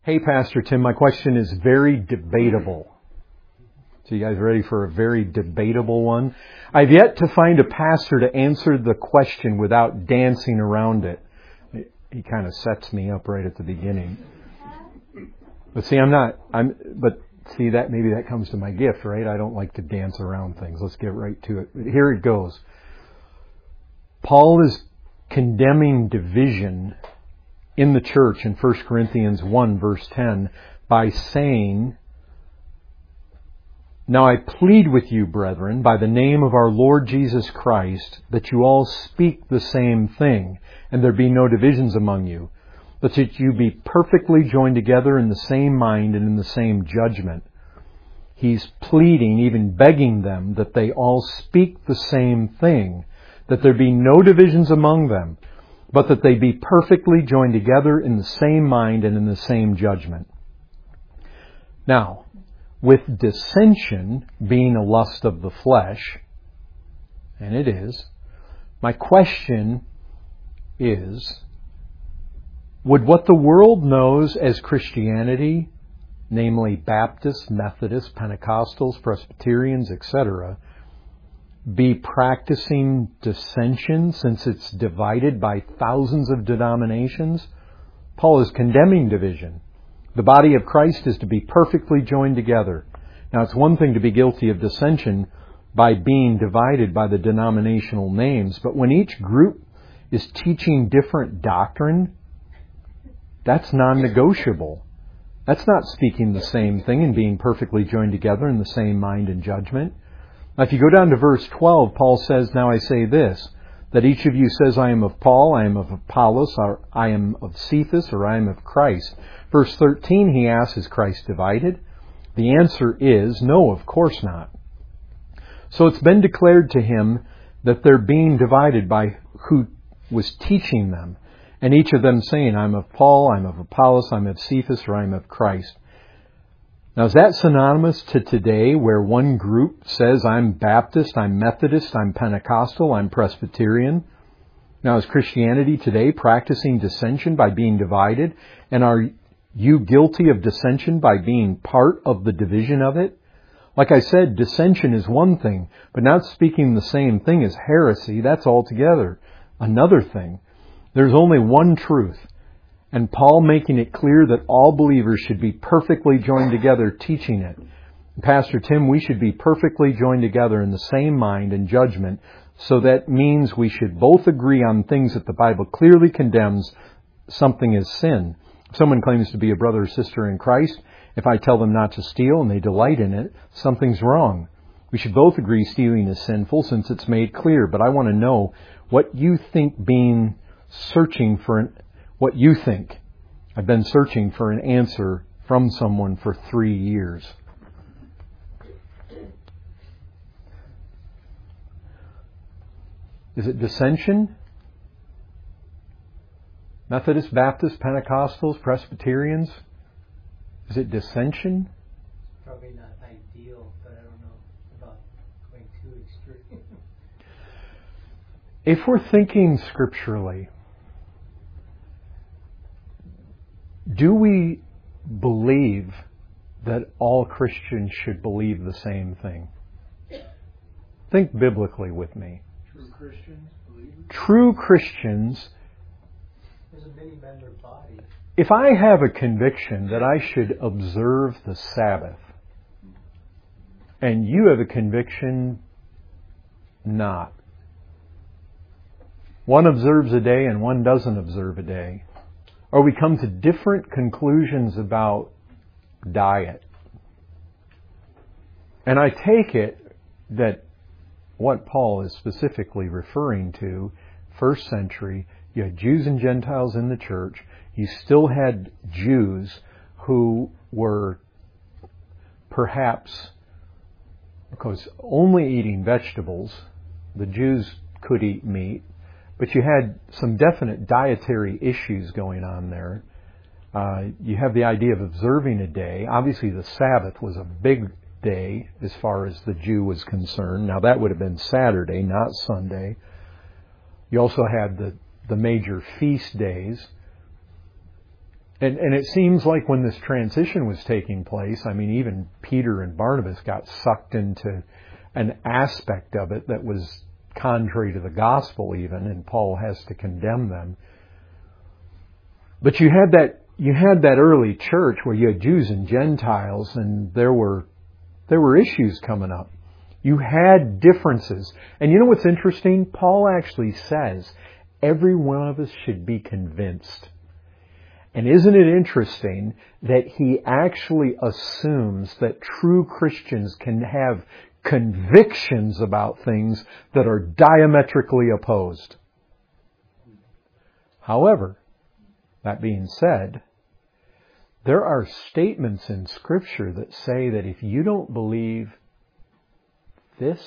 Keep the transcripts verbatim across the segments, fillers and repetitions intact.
Hey, Pastor Tim, my question is very debatable. So you guys ready for a very debatable one? I've yet to find a pastor to answer the question without dancing around it. He kind of sets me up right at the beginning. But see, I'm not, I'm, but see that, maybe that comes to my gift, right? I don't like to dance around things. Let's get right to it. Here it goes. Paul is condemning division in the church in First Corinthians one verse ten by saying, "Now I plead with you, brethren, by the name of our Lord Jesus Christ, that you all speak the same thing, and there be no divisions among you, but that you be perfectly joined together in the same mind and in the same judgment." He's pleading, even begging them, that they all speak the same thing, that there be no divisions among them, but that they be perfectly joined together in the same mind and in the same judgment. Now, with dissension being a lust of the flesh, and it is, my question is, would what the world knows as Christianity, namely Baptists, Methodists, Pentecostals, Presbyterians, et cetera, be practicing dissension since it's divided by thousands of denominations? Paul is condemning division. The body of Christ is to be perfectly joined together. Now, it's one thing to be guilty of dissension by being divided by the denominational names, but when each group is teaching different doctrine, that's non-negotiable. That's not speaking the same thing and being perfectly joined together in the same mind and judgment. Now, if you go down to verse twelve, Paul says, "Now I say this, that each of you says, I am of Paul, I am of Apollos, or I am of Cephas, or I am of Christ." Verse thirteen, he asks, is Christ divided? The answer is, no, of course not. So it's been declared to him that they're being divided by who was teaching them. And each of them saying, I'm of Paul, I'm of Apollos, I'm of Cephas, or I'm of Christ. Now, is that synonymous to today where one group says, I'm Baptist, I'm Methodist, I'm Pentecostal, I'm Presbyterian? Now, is Christianity today practicing dissension by being divided? And are you guilty of dissension by being part of the division of it? Like I said, dissension is one thing, but not speaking the same thing is heresy. That's altogether another thing. There's only one truth. And Paul making it clear that all believers should be perfectly joined together teaching it. Pastor Tim, we should be perfectly joined together in the same mind and judgment. So that means we should both agree on things that the Bible clearly condemns something as sin. If someone claims to be a brother or sister in Christ, if I tell them not to steal and they delight in it, something's wrong. We should both agree stealing is sinful since it's made clear. But I want to know what you think being searching for an What you think. I've been searching for an answer from someone for three years. Is it dissension? Methodist, Baptist, Pentecostals, Presbyterians? Is it dissension? Probably not ideal, but I don't know about going too extreme. If we're thinking scripturally, do we believe that all Christians should believe the same thing? Think biblically with me. True Christians, believers? True Christians. There's a many-member body. If I have a conviction that I should observe the Sabbath, and you have a conviction not, one observes a day and one doesn't observe a day, or we come to different conclusions about diet. And I take it that what Paul is specifically referring to, first century, you had Jews and Gentiles in the church. You still had Jews who were perhaps, because only eating vegetables, the Jews could eat meat. But you had some definite dietary issues going on there. Uh, you have the idea of observing a day. Obviously, the Sabbath was a big day as far as the Jew was concerned. Now, that would have been Saturday, not Sunday. You also had the, the major feast days. And, and it seems like when this transition was taking place, I mean, even Peter and Barnabas got sucked into an aspect of it that was contrary to the gospel even, and Paul has to condemn them. But you had that, you had that early church where you had Jews and Gentiles, and there were, there were issues coming up. You had differences. And you know what's interesting? Paul actually says every one of us should be convinced. And isn't it interesting that he actually assumes that true Christians can have convictions about things that are diametrically opposed? However, that being said, there are statements in Scripture that say that if you don't believe this,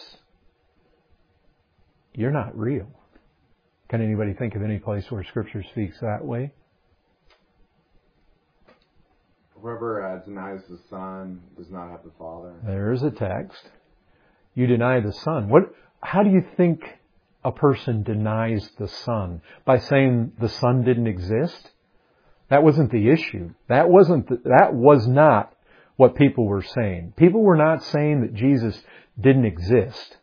you're not real. Can anybody think of any place where Scripture speaks that way? Whoever uh, denies the Son does not have the Father. There's a text. You deny the Son. What? How do you think a person denies the Son? By saying the Son didn't exist? That wasn't the issue. That wasn't. The, that was not what people were saying. People were not saying that Jesus didn't exist.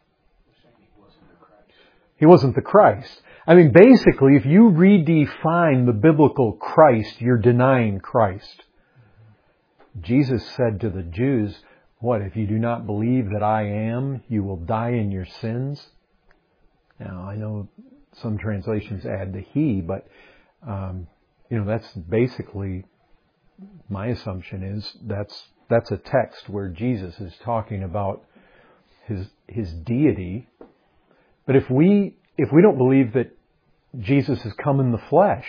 He wasn't the Christ. I mean, basically, if you redefine the biblical Christ, you're denying Christ. Jesus said to the Jews, what, if you do not believe that I am, you will die in your sins? Now, I know some translations add the he, but, um, you know, that's basically, my assumption is, that's, that's a text where Jesus is talking about his, his deity. But if we, if we don't believe that Jesus has come in the flesh,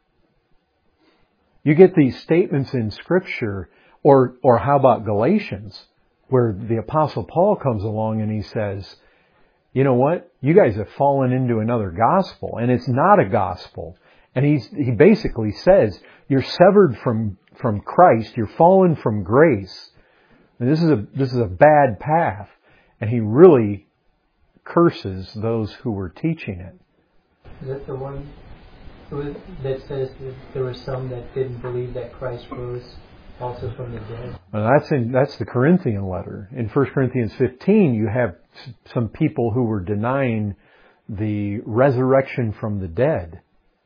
you get these statements in Scripture. Or, or how about Galatians, where the Apostle Paul comes along and he says, you know what? You guys have fallen into another gospel, and it's not a gospel. And he's, he basically says, you're severed from, from Christ, you're fallen from grace. And this is a, this is a bad path. And he really curses those who were teaching it. Is that the one that says that there were some that didn't believe that Christ rose also from the dead? Well, that's in, that's the Corinthian letter. In First Corinthians fifteen, you have some people who were denying the resurrection from the dead.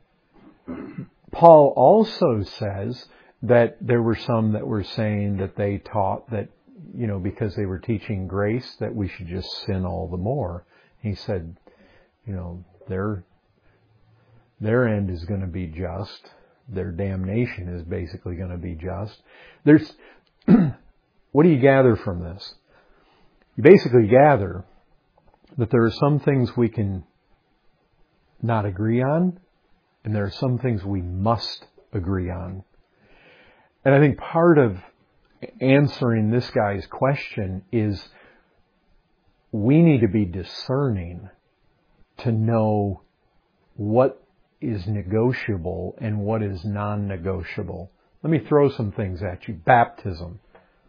Paul also says that there were some that were saying that they taught that, you know, because they were teaching grace, that we should just sin all the more. He said, you know, their, their end is going to be just. Their damnation is basically going to be just. There's, what do you gather from this? You basically gather that there are some things we can not agree on, and there are some things we must agree on. And I think part of answering this guy's question is we need to be discerning to know what is negotiable and what is non-negotiable. Let me throw some things at you. Baptism.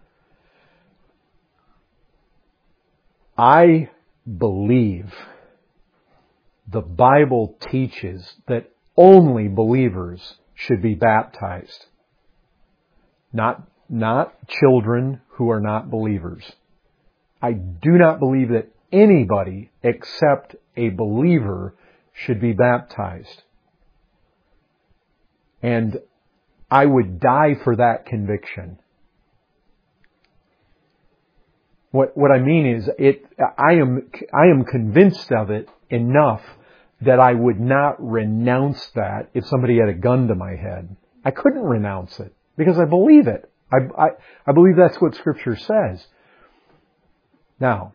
I believe the Bible teaches that only believers should be baptized. Not, not children who are not believers. I do not believe that anybody except a believer should be baptized. And I would die for that conviction. What what I mean is, it. I am I am convinced of it enough that I would not renounce that if somebody had a gun to my head. I couldn't renounce it because I believe it. I I, I believe that's what Scripture says. Now,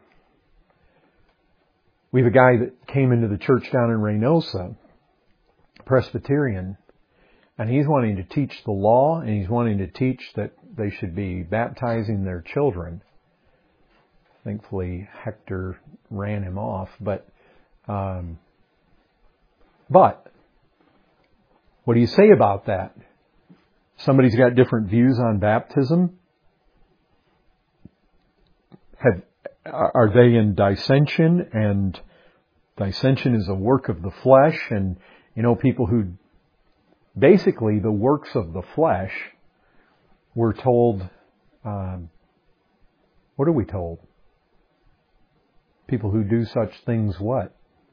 we have a guy that came into the church down in Reynosa, Presbyterian. And he's wanting to teach the law, and he's wanting to teach that they should be baptizing their children. Thankfully, Hector ran him off. But, um, but, what do you say about that? Somebody's got different views on baptism. Have, are they in dissension? And dissension is a work of the flesh. And, you know, people who basically the works of the flesh, we're told, um, what are we told? People who do such things what?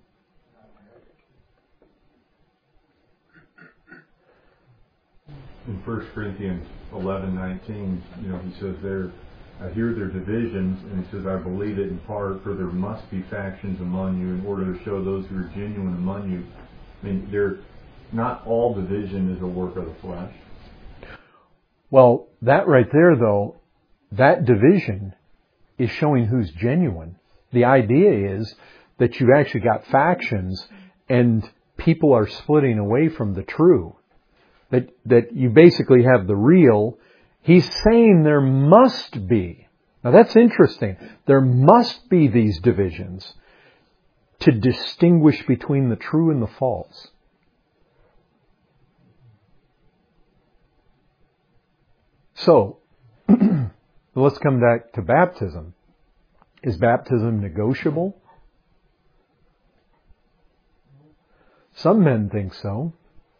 In First Corinthians eleven nineteen, you know, he says there, I hear their divisions, and he says, I believe it in part, for there must be factions among you in order to show those who are genuine among you. I mean, they're, not all division is a work of the flesh. Well, that right there, though, that division is showing who's genuine. The idea is that you've actually got factions and people are splitting away from the true. That that you basically have the real. He's saying there must be. Now that's interesting. There must be these divisions to distinguish between the true and the false. So, let's come back to baptism. Is baptism negotiable? Some men think so.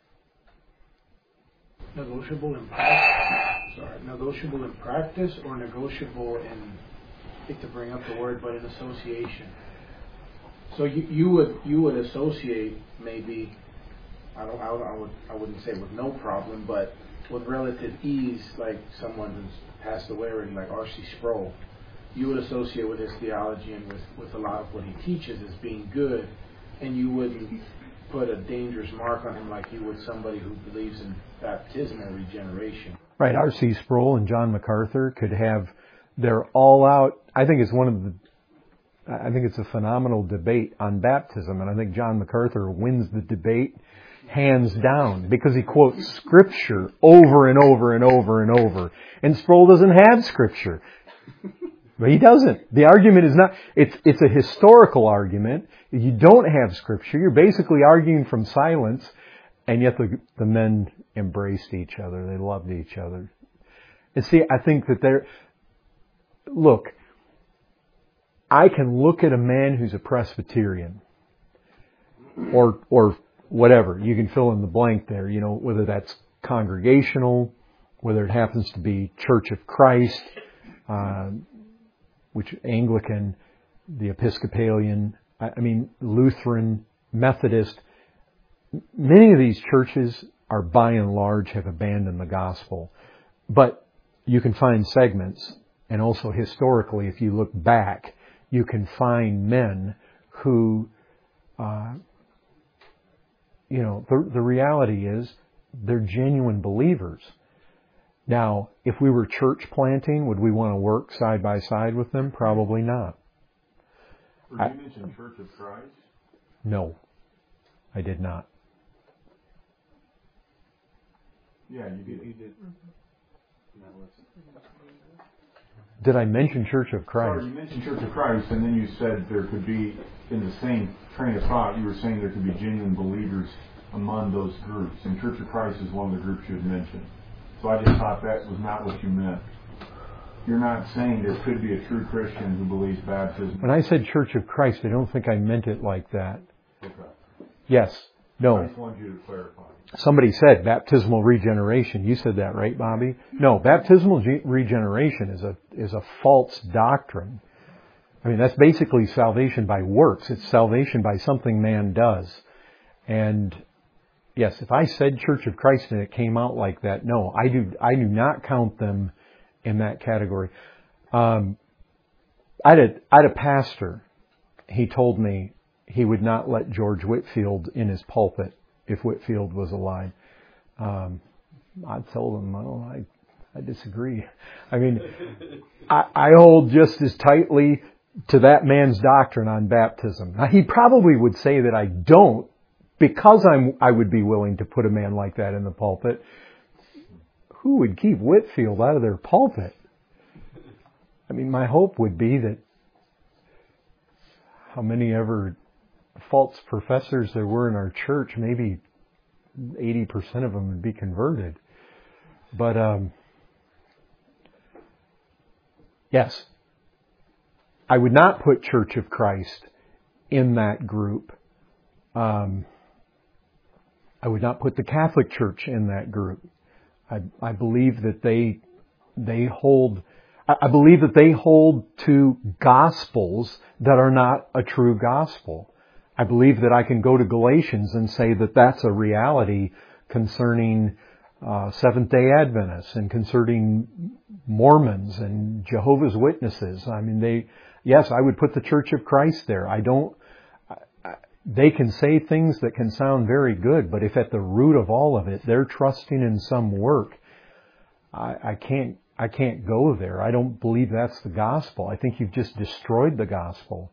Negotiable in practice, sorry, negotiable in practice or negotiable in, I think to bring up the word, but in association. So you, you would you would associate maybe, I don't I, I would I wouldn't say with no problem, but with relative ease, like someone who's passed away already, like R C Sproul, you would associate with his theology and with, with a lot of what he teaches as being good, and you wouldn't put a dangerous mark on him like you would somebody who believes in baptismal regeneration. Right, R C Sproul and John MacArthur could have their all-out, I think it's one of the, I think it's a phenomenal debate on baptism, and I think John MacArthur wins the debate hands down because he quotes Scripture over and over and over and over. And Sproul doesn't have Scripture. But he doesn't. The argument is not, it's it's a historical argument. You don't have Scripture. You're basically arguing from silence, and yet the, the men embraced each other. They loved each other. And see, I think that they're, look, I can look at a man who's a Presbyterian, or or whatever. You can fill in the blank there, you know, whether that's congregational, whether it happens to be Church of Christ, uh, which Anglican, the Episcopalian, I mean, Lutheran, Methodist. Many of these churches are by and large have abandoned the gospel. But you can find segments, and also historically, if you look back, you can find men who, uh, you know, the, the reality is they're genuine believers. Now, if we were church planting, would we want to work side by side with them? Probably not. Did you mention Church of Christ? No, I did not. Yeah, you did. You did. Did I mention Church of Christ? Sorry, you mentioned Church of Christ, and then you said there could be, in the same train of thought, you were saying there could be genuine believers among those groups. And Church of Christ is one of the groups you had mentioned. So I just thought that was not what you meant. You're not saying there could be a true Christian who believes baptism. When I said Church of Christ, I don't think I meant it like that. Okay. Yes. No. I just wanted you to clarify. Somebody said baptismal regeneration. You said that, right, Bobby? No, baptismal ge- regeneration is a is a false doctrine. I mean, that's basically salvation by works. It's salvation by something man does. And yes, if I said Church of Christ and it came out like that, no, I do I do not count them in that category. Um, I had a, I had a pastor. He told me he would not let George Whitefield in his pulpit if Whitefield was alive. Um, I told him, well, I, I disagree. I mean, I, I hold just as tightly to that man's doctrine on baptism. Now, he probably would say that I don't, because I'm, I would be willing to put a man like that in the pulpit. Who would keep Whitefield out of their pulpit? I mean, my hope would be that how many ever false professors there were in our church, maybe eighty percent of them would be converted. But, um, yes, I would not put Church of Christ in that group. Um, I would not put the Catholic Church in that group. I, I believe that they they hold I believe that they hold to gospels that are not a true gospel. I believe that I can go to Galatians and say that that's a reality concerning uh, Seventh-day Adventists and concerning Mormons and Jehovah's Witnesses. I mean, they, yes, I would put the Church of Christ there. I don't, I, they can say things that can sound very good, but if at the root of all of it, they're trusting in some work, I, I can't, I can't go there. I don't believe that's the gospel. I think you've just destroyed the gospel.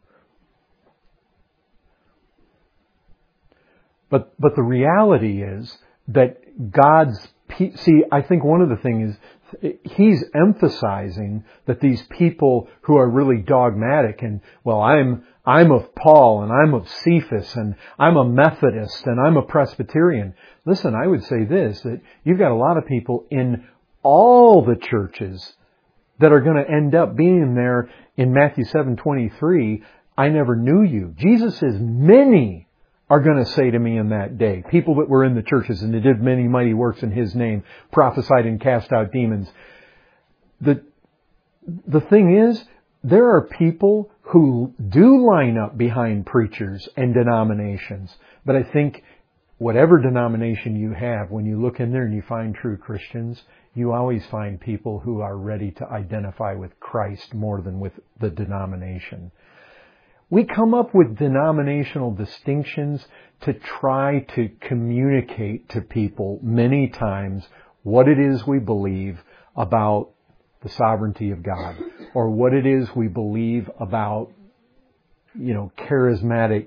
But, but the reality is that God's, see, I think one of the things is, He's emphasizing that these people who are really dogmatic and, well, I'm, I'm of Paul and I'm of Cephas and I'm a Methodist and I'm a Presbyterian. Listen, I would say this, that you've got a lot of people in all the churches that are going to end up being there in Matthew seven twenty-three. I never knew you. Jesus says many are going to say to me in that day, people that were in the churches and they did many mighty works in His name, prophesied and cast out demons. The, the thing is, there are people who do line up behind preachers and denominations. But I think whatever denomination you have, when you look in there and you find true Christians, you always find people who are ready to identify with Christ more than with the denomination. We come up with denominational distinctions to try to communicate to people many times what it is we believe about the sovereignty of God, or what it is we believe about, you know, charismatic,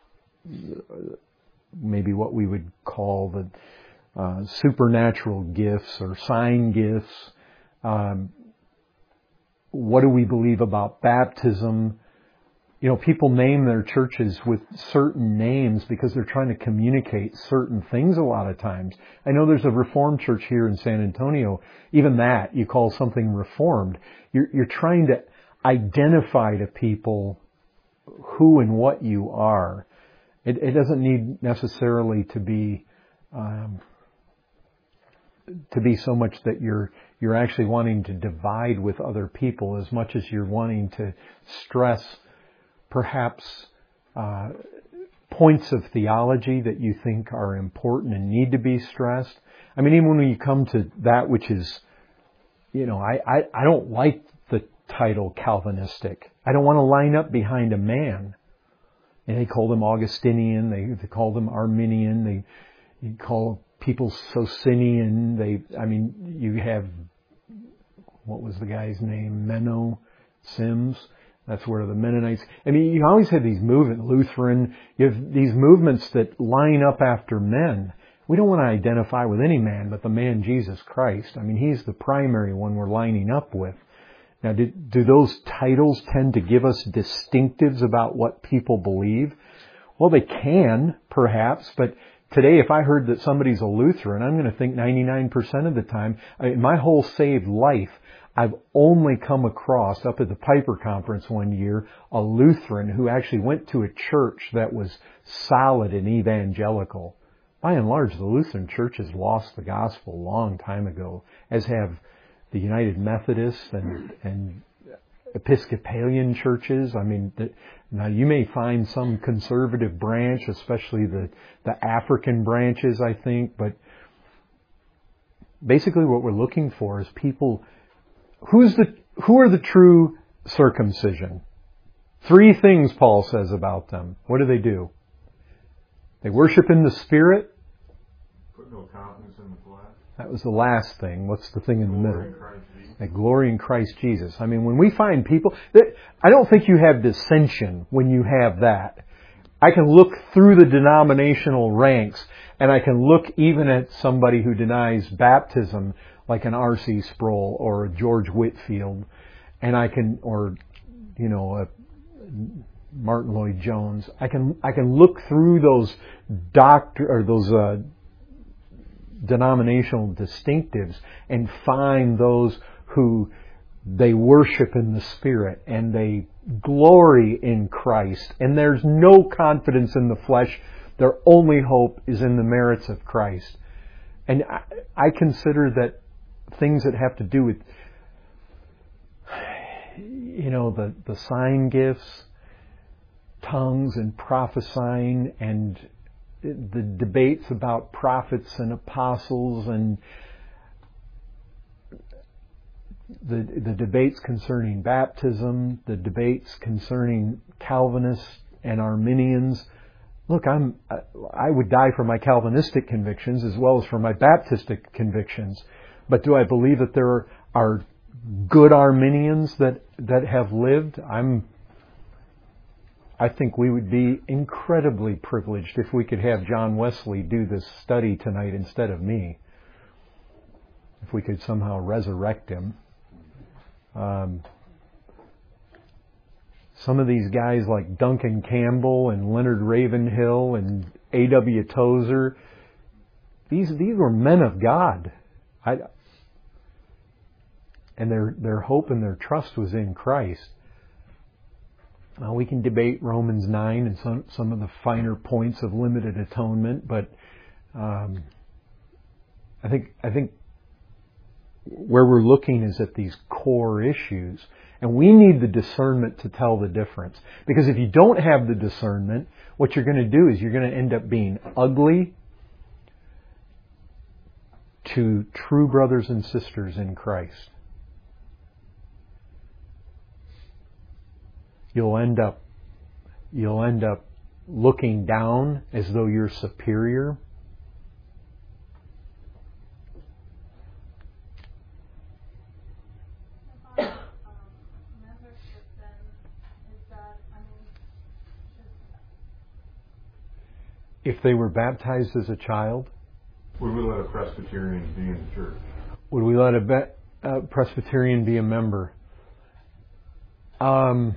maybe what we would call the uh, supernatural gifts or sign gifts. Um, what do we believe about baptism? You know, people name their churches with certain names because they're trying to communicate certain things a lot of times. I know there's a Reformed church here in San Antonio. Even that, you call something Reformed. You're, you're trying to identify to people who and what you are. It, it doesn't need necessarily to be um, to be so much that you're you're actually wanting to divide with other people as much as you're wanting to stress perhaps uh, points of theology that you think are important and need to be stressed. I mean, even when you come to that which is, you know, I, I, I don't like the title Calvinistic. I don't want to line up behind a man. And they call them Augustinian, they, they call them Arminian, they you call people Socinian. They, I mean, you have, what was the guy's name? Menno Sims. That's where the Mennonites, I mean, you always have these movements, Lutheran, you have these movements that line up after men. We don't want to identify with any man but the man Jesus Christ. I mean, He's the primary one we're lining up with. Now, do, do those titles tend to give us distinctives about what people believe? Well, they can, perhaps, but today if I heard that somebody's a Lutheran, I'm going to think ninety-nine percent of the time, I mean, my whole saved life, I've only come across, up at the Piper Conference one year, a Lutheran who actually went to a church that was solid and evangelical. By and large, the Lutheran Church has lost the gospel a long time ago, as have the United Methodists and, and Episcopalian churches. I mean, the, now you may find some conservative branch, especially the, the African branches, I think, but basically what we're looking for is people. Who's the, who are the true circumcision? Three things Paul says about them. What do they do? They worship in the Spirit. Put no confidence in the flesh. That was the last thing. What's the thing in the Glory middle? in Christ Jesus. That glory in Christ Jesus. I mean, when we find people, that, I don't think you have dissension when you have that. I can look through the denominational ranks and I can look even at somebody who denies baptism, like an R C Sproul or a George Whitfield, and I can, or, you know, a Martin Lloyd Jones. I can, I can look through those doctor, or those, uh, denominational distinctives and find those who they worship in the Spirit and they glory in Christ and there's no confidence in the flesh Their only hope is in the merits of Christ. And I, I consider that things that have to do with, you know, the, the sign gifts, tongues and prophesying, and the debates about prophets and apostles, and the the debates concerning baptism, the debates concerning Calvinists and Arminians. Look, I'm I would die for my Calvinistic convictions as well as for my Baptistic convictions. But do I believe that there are good Arminians that, that have lived? I'm I think we would be incredibly privileged if we could have John Wesley do this study tonight instead of me. If we could somehow resurrect him. Um, some of these guys like Duncan Campbell and Leonard Ravenhill and A W Tozer, these these were men of God. I, and their their hope and their trust was in Christ. Now, we can debate Romans nine and some some of the finer points of limited atonement, but um, I think I think where we're looking is at these core issues, and we need the discernment to tell the difference. Because if you don't have the discernment, what you're going to do is you're going to end up being ugly to true brothers and sisters in Christ. You'll end up, you'll end up looking down as though you're superior. If they were baptized as a child, would we let a Presbyterian be in the church? Would we let a be- uh, Presbyterian be a member? Um,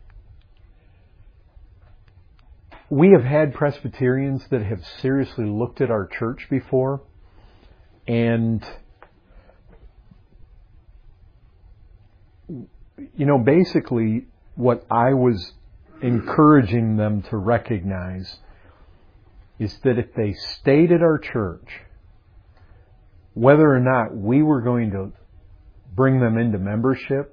we have had Presbyterians that have seriously looked at our church before, and you know, basically what I was encouraging them to recognize is that if they stayed at our church, whether or not we were going to bring them into membership,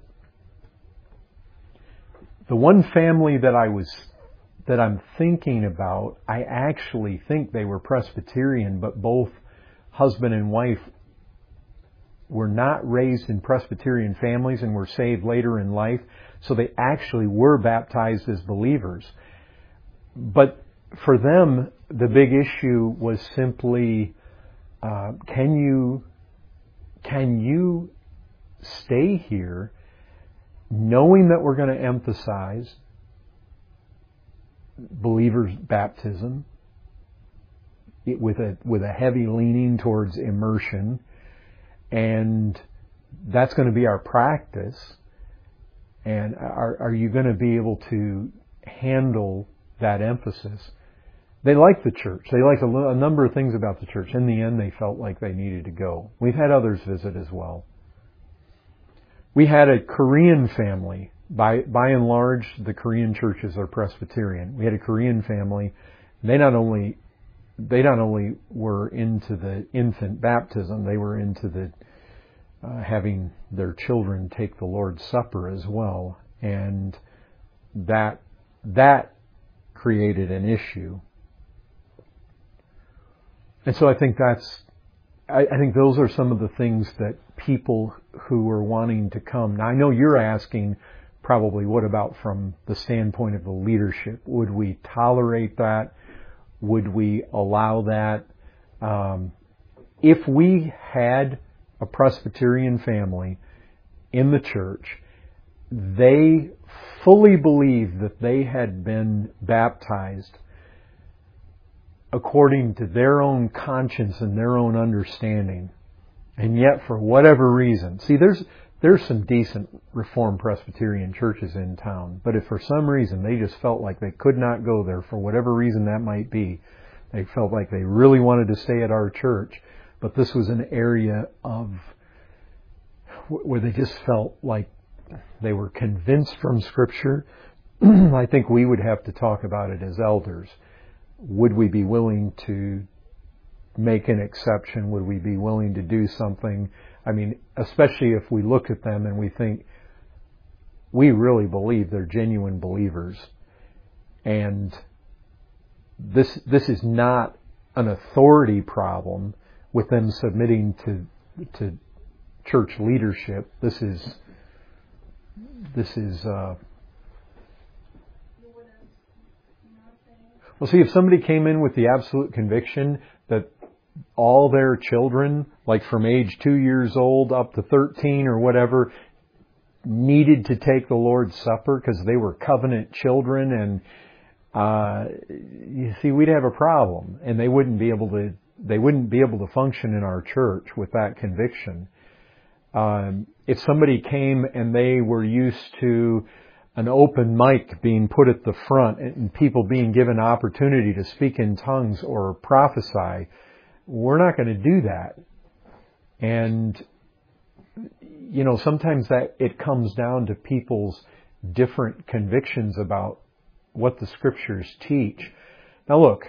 the one family that I was, that I'm thinking about, I actually think they were Presbyterian, but both husband and wife were not raised in Presbyterian families and were saved later in life, so they actually were baptized as believers. But for them, the big issue was simply, uh, can you, can you stay here knowing that we're going to emphasize believers' baptism with a, with a heavy leaning towards immersion, and that's going to be our practice, and are, are you going to be able to handle that emphasis? They liked the church. They liked a, a number of things about the church. In the end, they felt like they needed to go. We've had others visit as well. We had a Korean family. By by and large, the Korean churches are Presbyterian. We had a Korean family. They not only they not only were into the infant baptism, they were into the uh, having their children take the Lord's Supper as well, and that that created an issue. And so I think that's, I, I think those are some of the things that people who are wanting to come. Now I know you're asking probably, what about from the standpoint of the leadership? Would we tolerate that? Would we allow that? Um, if we had a Presbyterian family in the church, they fully believed that they had been baptized according to their own conscience and their own understanding. And yet, for whatever reason, see, there's there's some decent Reformed Presbyterian churches in town, but if for some reason they just felt like they could not go there, for whatever reason that might be, they felt like they really wanted to stay at our church, but this was an area of where they just felt like they were convinced from Scripture, I think we would have to talk about it as elders. would we be willing to make an exception? Would we be willing to do something? I mean, especially if we look at them and we think, we really believe they're genuine believers. And this this is not an authority problem with them submitting to to church leadership. This is this is uh, well, see, if somebody came in with the absolute conviction that all their children, like from age two years old up to thirteen or whatever, needed to take the Lord's Supper because they were covenant children, and uh, you see, we'd have a problem, and they wouldn't be able to. They wouldn't be able to function in our church with that conviction. Um, if somebody came and they were used to an open mic being put at the front and people being given opportunity to speak in tongues or prophesy, we're not going to do that. And you know, sometimes that it comes down to people's different convictions about what the Scriptures teach. Now look,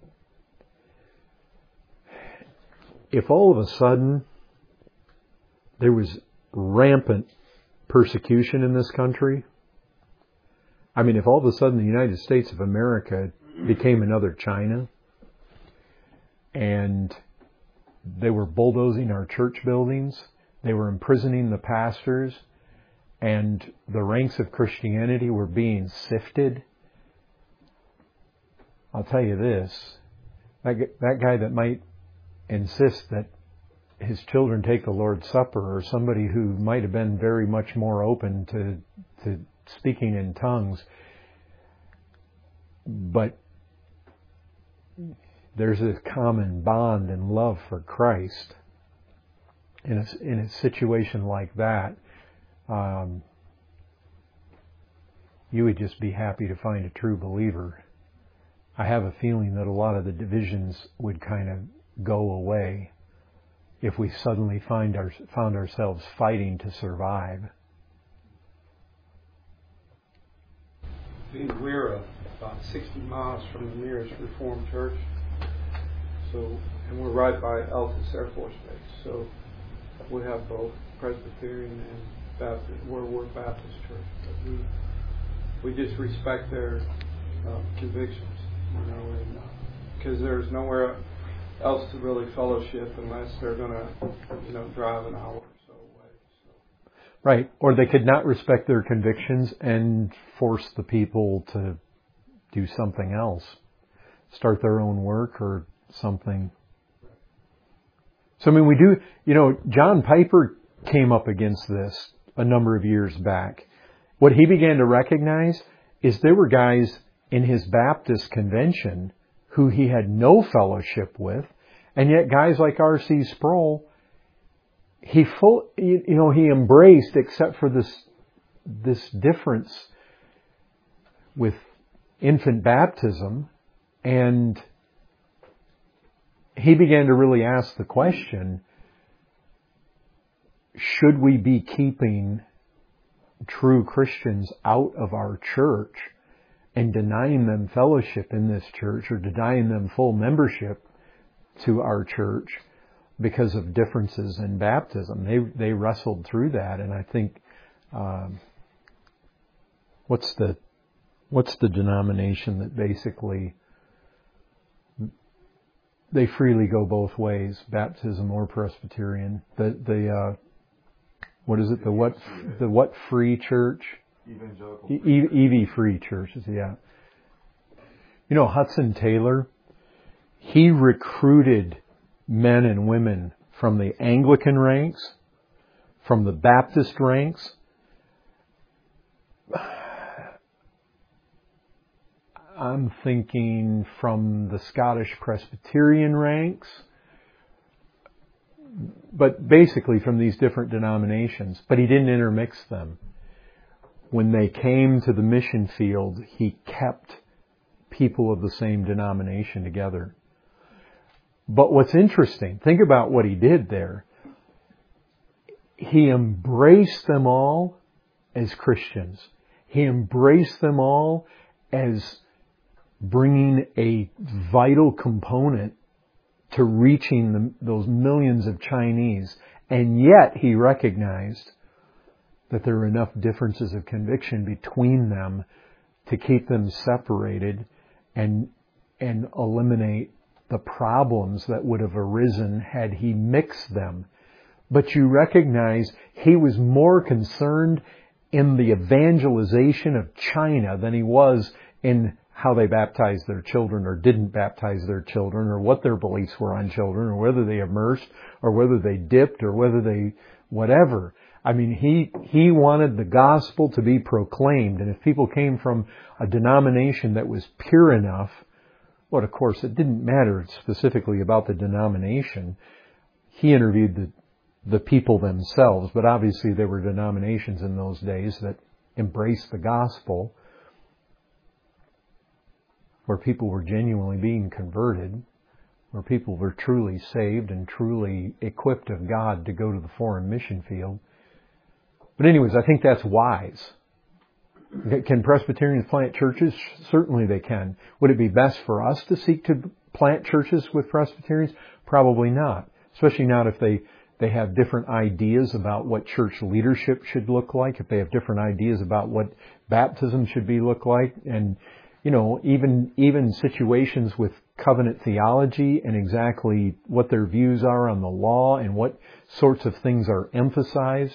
if all of a sudden there was rampant persecution in this country, I mean, if all of a sudden the United States of America became another China and they were bulldozing our church buildings, they were imprisoning the pastors, and the ranks of Christianity were being sifted, I'll tell you this, that, that guy that might insist that his children take the Lord's Supper, or somebody who might have been very much more open to, to speaking in tongues, but there's a common bond and love for Christ. In a, in a situation like that, um, you would just be happy to find a true believer. I have a feeling that a lot of the divisions would kind of go away if we suddenly find our, found ourselves fighting to survive. We're uh, about sixty miles from the nearest Reformed church, so and we're right by Eltis Air Force Base. So we have both Presbyterian and Baptist. We're, we're Baptist church, but we we just respect their uh, convictions, you know, and because uh, there's nowhere else to really fellowship unless they're going to, you know, drive an hour or so away. So. Right, or they could not respect their convictions and force the people to do something else, start their own work or something. So, I mean, we do, you know, John Piper came up against this a number of years back. What he began to recognize is there were guys in his Baptist convention who he had no fellowship with, and yet guys like R C Sproul, he full, you know, he embraced, except for this, this difference with infant baptism, and he began to really ask the question, should we be keeping true Christians out of our church and denying them fellowship in this church or denying them full membership to our church because of differences in baptism? They they wrestled through that, and I think um, what's the what's the denomination that basically they freely go both ways, baptism or Presbyterian? The the uh, what is it? The what the what free church? Evangelical. E- E V free churches, yeah. You know, Hudson Taylor, he recruited men and women from the Anglican ranks, from the Baptist ranks. I'm thinking from the Scottish Presbyterian ranks, but basically from these different denominations. But he didn't intermix them. When they came to the mission field, he kept people of the same denomination together. But what's interesting, think about what he did there. He embraced them all as Christians. He embraced them all as bringing a vital component to reaching the, those millions of Chinese. And yet he recognized that there were enough differences of conviction between them to keep them separated and and eliminate the problems that would have arisen had he mixed them. But you recognize he was more concerned in the evangelization of China than he was in how they baptized their children or didn't baptize their children, or what their beliefs were on children, or whether they immersed, or whether they dipped, or whether they whatever. I mean, he he wanted the gospel to be proclaimed, and if people came from a denomination that was pure enough, well, of course, it didn't matter specifically about the denomination. He interviewed the the people themselves, but obviously there were denominations in those days that embraced the gospel, where people were genuinely being converted, where people were truly saved and truly equipped of God to go to the foreign mission field. But anyways, I think that's wise. Can Presbyterians plant churches? Certainly they can. Would it be best for us to seek to plant churches with Presbyterians? Probably not. Especially not if they, they have different ideas about what church leadership should look like, if they have different ideas about what baptism should be look like, and you know, even even situations with covenant theology and exactly what their views are on the law and what sorts of things are emphasized.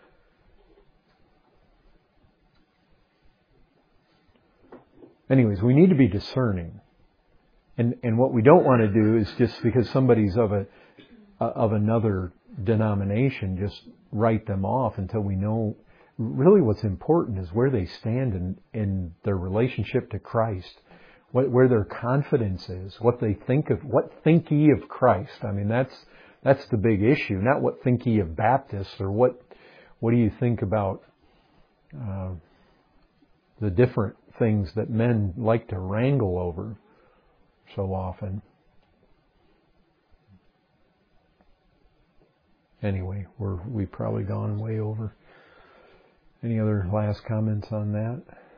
Anyways, we need to be discerning. And and what we don't want to do is just because somebody's of a of another denomination, just write them off until we know really what's important is where they stand in, in their relationship to Christ, what, where their confidence is, what they think of, what think ye of Christ. I mean, that's that's the big issue, not what think ye of Baptists, or what what do you think about uh, the different things that men like to wrangle over so often. Anyway, we're we've probably gone way over. Any other last comments on that?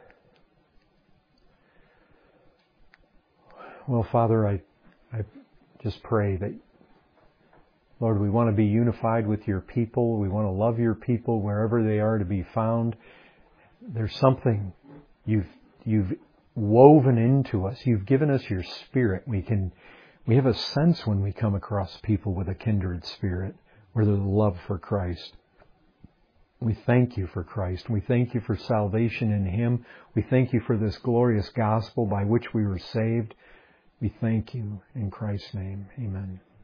Well, Father, I I just pray that, Lord, we want to be unified with your people. We want to love your people wherever they are to be found. There's something you've you've woven into us. You've given us your Spirit. We can we have a sense when we come across people with a kindred spirit, where there's love for Christ. We thank you for Christ. We thank you for salvation in Him. We thank you for this glorious gospel by which we were saved. We thank you in Christ's name. Amen.